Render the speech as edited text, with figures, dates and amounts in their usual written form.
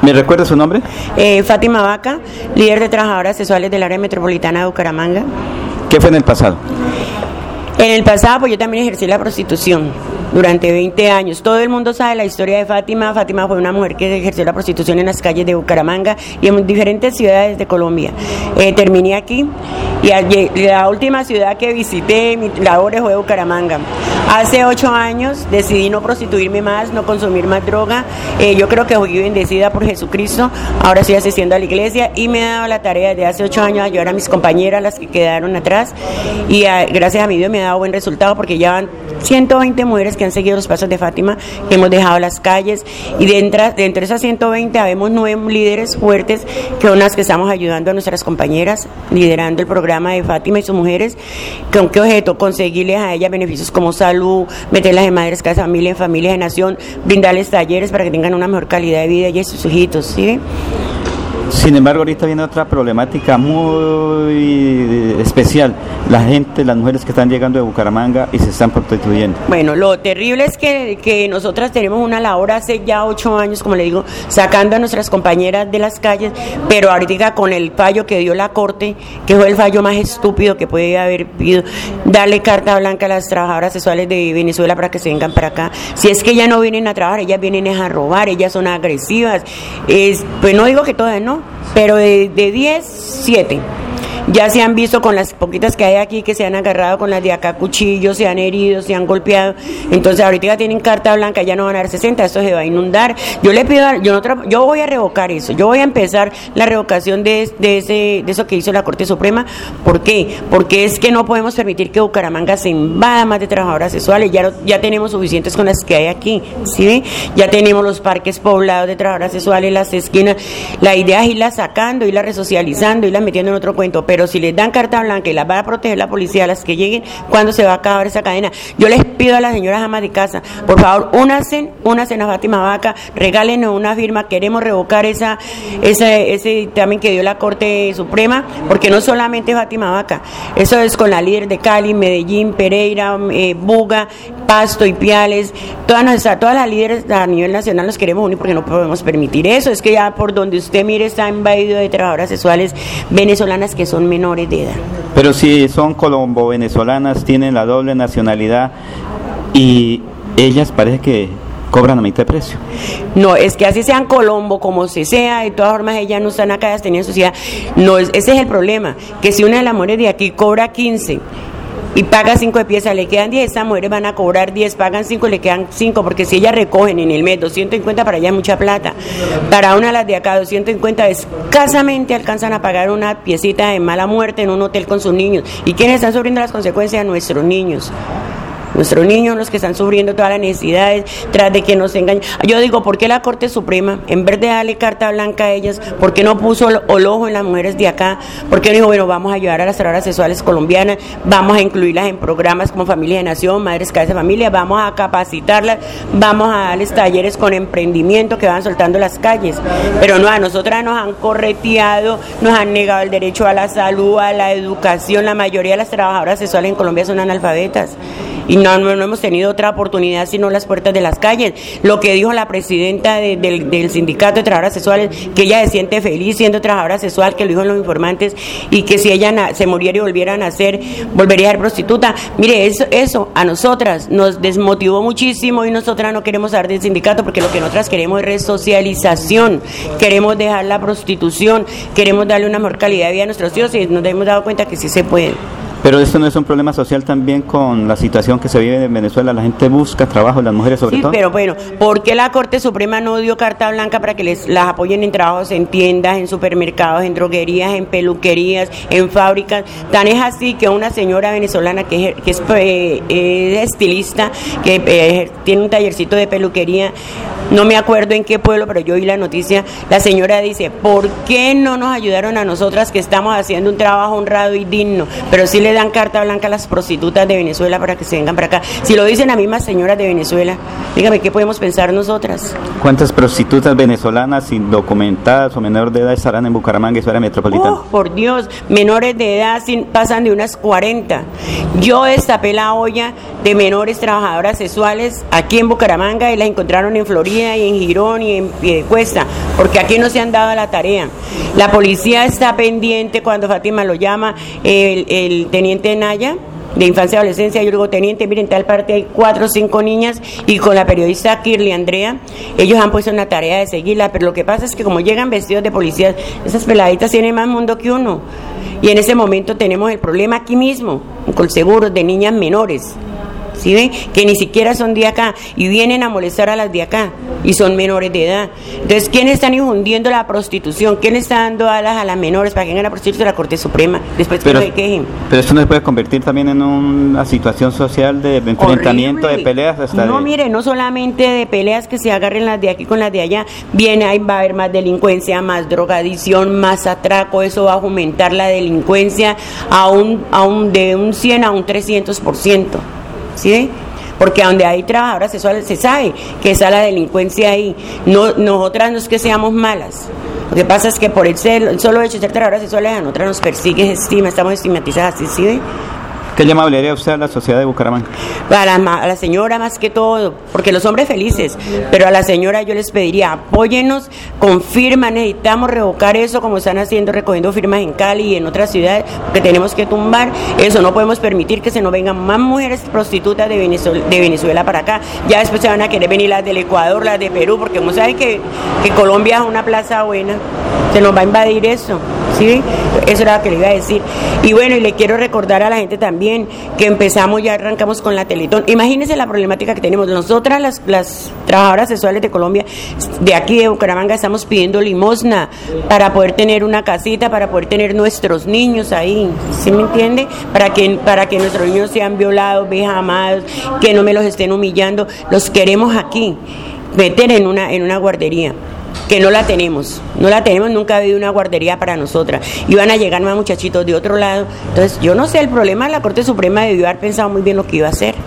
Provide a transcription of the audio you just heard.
¿Me recuerda su nombre? Fátima Vaca, líder de trabajadoras sexuales del área metropolitana de Bucaramanga. ¿Qué fue en el pasado? En el pasado, pues yo también ejercí la prostitución durante 20 años. Todo el mundo sabe la historia de Fátima. Fátima fue una mujer que ejerció la prostitución en las calles de Bucaramanga y en diferentes ciudades de Colombia. Terminé aquí y la última ciudad que visité, mi labor fue Bucaramanga. Hace 8 años decidí no prostituirme más, no consumir más droga. Yo creo que fui bendecida por Jesucristo. Ahora estoy asistiendo a la iglesia y me he dado la tarea desde hace 8 años de ayudar a mis compañeras, las que quedaron atrás. Y gracias a mi Dios me ha dado buen resultado porque ya van 120 mujeres que han seguido los pasos de Fátima, que hemos dejado las calles, y dentro de esas 120 habemos 9 líderes fuertes que son las que estamos ayudando a nuestras compañeras, liderando el programa de Fátima y sus mujeres. ¿Con qué objeto? Conseguirles a ellas beneficios como salud, meterlas en madres, casa, familia, en familias de nación, brindarles talleres para que tengan una mejor calidad de vida, ellas y sus hijitos, ¿sí? Sin embargo, ahorita viene otra problemática muy especial. La gente, las mujeres que están llegando de Bucaramanga y se están prostituyendo. Bueno, lo terrible es que nosotras tenemos una labor hace ya 8 años, como le digo, sacando a nuestras compañeras de las calles, pero ahorita con el fallo que dio la Corte, que fue el fallo más estúpido que puede haber habido, darle carta blanca a las trabajadoras sexuales de Venezuela para que se vengan para acá. Si es que ellas no vienen a trabajar, ellas vienen a robar, ellas son agresivas. Pues no digo que todas, no, pero de 10, 7. Ya se han visto con las poquitas que hay aquí que se han agarrado con las de acá cuchillos, se han herido, se han golpeado. Entonces ahorita ya tienen carta blanca, ya no van a dar 60, esto se va a inundar. Yo le pido, yo voy a revocar eso, yo voy a empezar la revocación de eso que hizo la Corte Suprema. ¿Por qué? Porque es que no podemos permitir que Bucaramanga se invada más de trabajadoras sexuales. Ya tenemos suficientes con las que hay aquí, ¿sí? Ya tenemos los parques poblados de trabajadoras sexuales, las esquinas. La idea es irlas sacando, irlas resocializando, irlas metiendo en otro cuento. Pero si les dan carta blanca y las va a proteger la policía a las que lleguen, ¿cuándo se va a acabar esa cadena? Yo les pido a las señoras amas de casa, por favor, únanse a Fátima Vaca, regálenos una firma, queremos revocar ese dictamen que dio la Corte Suprema, porque no solamente Fátima Vaca, eso es con la líder de Cali, Medellín, Pereira, Buga, Pasto, Ipiales, todas las líderes a nivel nacional nos queremos unir porque no podemos permitir eso. Es que ya por donde usted mire está invadido de trabajadoras sexuales venezolanas que son menores de edad. Pero si son colombo-venezolanas, tienen la doble nacionalidad y ellas parece que cobran a mitad de precio. No, es que así sean Colombo, como se sea, de todas formas ellas no están acá, ellas tenían sociedad. No, ese es el problema, que si una de las mujeres de aquí cobra 15 y paga 5 de pieza, le quedan 10, esas mujeres van a cobrar 10, pagan 5, le quedan 5, porque si ellas recogen en el mes 250, para allá es mucha plata. Para una de las de acá 250 escasamente alcanzan a pagar una piecita de mala muerte en un hotel con sus niños. ¿Y quiénes están sufriendo las consecuencias? Nuestros niños. Nuestros niños, los que están sufriendo todas las necesidades, tras de que nos engañen. Yo digo, ¿por qué la Corte Suprema, en vez de darle carta blanca a ellas, por qué no puso el ojo en las mujeres de acá? ¿Por qué no dijo, bueno, vamos a ayudar a las trabajadoras sexuales colombianas, vamos a incluirlas en programas como Familia de Nación, Madres Cabeza de Familia, vamos a capacitarlas, vamos a darles talleres con emprendimiento que van soltando las calles? Pero no, a nosotras nos han correteado, nos han negado el derecho a la salud, a la educación. La mayoría de las trabajadoras sexuales en Colombia son analfabetas. Y no hemos tenido otra oportunidad sino las puertas de las calles. Lo que dijo la presidenta del sindicato de trabajadoras sexuales, que ella se siente feliz siendo trabajadora sexual, que lo dijo en los informantes, y que si ella se muriera y volviera a nacer, volvería a ser prostituta. Mire, eso a nosotras nos desmotivó muchísimo y nosotras no queremos saber del sindicato, porque lo que nosotras queremos es resocialización, queremos dejar la prostitución, queremos darle una mejor calidad de vida a nuestros hijos, y nos hemos dado cuenta que sí se puede. Pero esto no es un problema social también con la situación que se vive en Venezuela. La gente busca trabajo, las mujeres sobre todo. Sí, pero bueno, ¿por qué la Corte Suprema no dio carta blanca para que las apoyen en trabajos en tiendas, en supermercados, en droguerías, en peluquerías, en fábricas? Tan es así que una señora venezolana que es estilista, que tiene un tallercito de peluquería, no me acuerdo en qué pueblo, pero yo vi la noticia, la señora dice, ¿por qué no nos ayudaron a nosotras que estamos haciendo un trabajo honrado y digno? Pero sí le dan carta blanca a las prostitutas de Venezuela para que se vengan para acá. Si lo dicen las mismas señoras de Venezuela, dígame, ¿qué podemos pensar nosotras? ¿Cuántas prostitutas venezolanas indocumentadas o menores de edad estarán en Bucaramanga y su área metropolitana? Por Dios, menores de edad pasan de unas 40. Yo destapé la olla de menores trabajadoras sexuales aquí en Bucaramanga y las encontraron en Florida y en Girón y en Piedecuesta, porque aquí no se han dado la tarea. La policía está pendiente cuando Fátima lo llama, el teniente Naya, de infancia y adolescencia, yo digo, teniente, miren, tal parte hay 4 o 5 niñas, y con la periodista Kirly Andrea, ellos han puesto una tarea de seguirla, pero lo que pasa es que como llegan vestidos de policías, esas peladitas tienen más mundo que uno, y en ese momento tenemos el problema aquí mismo, con seguros de niñas menores, ¿sí ven? Que ni siquiera son de acá y vienen a molestar a las de acá y son menores de edad. Entonces, ¿quién está infundiendo la prostitución? ¿Quién está dando alas a las menores para que vengan a prostituirse? La Corte Suprema, después que no se quejen. Pero esto no se puede convertir también en una situación social de enfrentamiento, horrible, de peleas hasta no, mire, no solamente de peleas que se agarren las de aquí con las de allá, ahí va a haber más delincuencia, más drogadicción, más atraco, eso va a aumentar la delincuencia de un 100 a un 300%. ¿Sí? Porque donde hay trabajadoras sexuales se sabe que está la delincuencia ahí. No, nosotras no es que seamos malas. Lo que pasa es que por el solo hecho de ser trabajadoras sexuales a nosotras nos persigue, estamos estigmatizadas, ¿sí? ¿Qué llamado le haría usted a la sociedad de Bucaramanga? A la señora más que todo, porque los hombres felices, pero a la señora yo les pediría, apóyennos con firmas, necesitamos revocar eso como están haciendo, recogiendo firmas en Cali y en otras ciudades, porque tenemos que tumbar eso, no podemos permitir que se nos vengan más mujeres prostitutas de Venezuela para acá, ya después se van a querer venir las del Ecuador, las de Perú, porque como saben que Colombia es una plaza buena, se nos va a invadir eso, ¿sí? Eso era lo que le iba a decir. Y bueno, y le quiero recordar a la gente también que ya arrancamos con la Teletón. Imagínense la problemática que tenemos. Nosotras, las trabajadoras sexuales de Colombia, de aquí de Bucaramanga, estamos pidiendo limosna para poder tener una casita, para poder tener nuestros niños ahí, ¿sí me entiende? Para que nuestros niños sean violados, vejamados, que no me los estén humillando. Los queremos aquí, meter en una guardería, que no la tenemos, nunca ha habido una guardería para nosotras, iban a llegar más muchachitos de otro lado. Entonces yo no sé, el problema de la Corte Suprema debió haber pensado muy bien lo que iba a hacer.